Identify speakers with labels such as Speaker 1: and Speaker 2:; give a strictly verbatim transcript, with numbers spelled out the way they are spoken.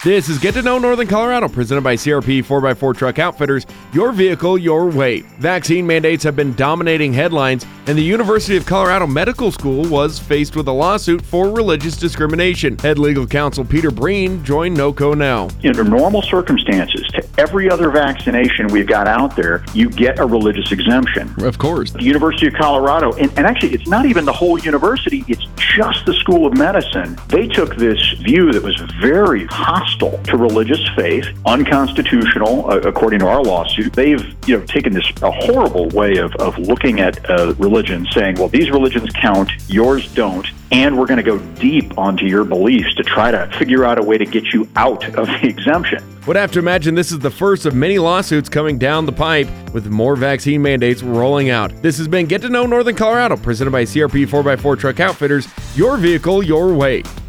Speaker 1: This is Get to Know Northern Colorado, presented by C R P four by four Truck Outfitters, your vehicle, your way. Vaccine mandates have been dominating headlines, and the University of Colorado Medical School was faced with a lawsuit for religious discrimination. Head legal counsel Peter Breen joined NOCO now.
Speaker 2: Under normal circumstances, to every other vaccination we've got out there, you get a religious exemption.
Speaker 1: Of course.
Speaker 2: The University of Colorado, and, and actually it's not even the whole university, it's just the School of Medicine. They took this view that was very hostile to religious faith, unconstitutional, uh, according to our lawsuit. They've, you know, taken this a horrible way of, of looking at uh, religion, saying, well, these religions count, yours don't, and we're going to go deep onto your beliefs to try to figure out a way to get you out of the exemption.
Speaker 1: Would have to imagine this is the first of many lawsuits coming down the pipe with more vaccine mandates rolling out. This has been Get to Know Northern Colorado, presented by C R P four by four Truck Outfitters, your vehicle, your way.